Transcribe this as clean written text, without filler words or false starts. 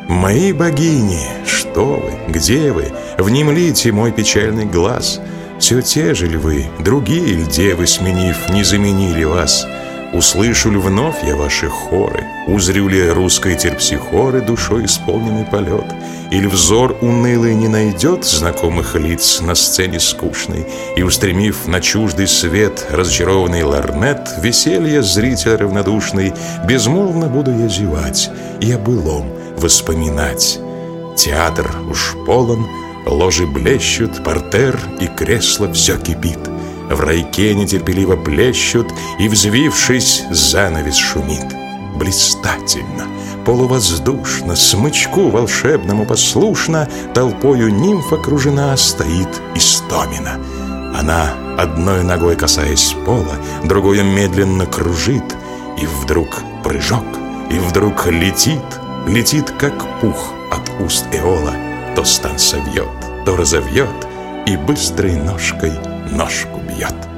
Мои богини, что вы, где вы? Внемлите мой печальный глаз. Все те же ли вы, другие ль девы, сменив, не заменили вас? Услышу ли вновь я ваши хоры? Узрю ли русской терпсихоры душой исполненный полет? Или взор унылый не найдет знакомых лиц на сцене скучной, и, устремив на чуждый свет разочарованный лорнет, веселье зритель равнодушный, безмолвно буду я зевать и о былом воспоминать. Театр уж полон, ложи блещут, партер и кресло все кипит. В райке нетерпеливо плещут, и, взвившись, занавес шумит. Блистательно, полувоздушно, смычку волшебному послушно, толпою нимф окружена стоит Истомина. Она, одной ногой касаясь пола, другой медленно кружит, и вдруг прыжок, и вдруг летит, летит, как пух от уст Эола, то стан совьет, то разовьет, и быстрой ножкой ножку бьет.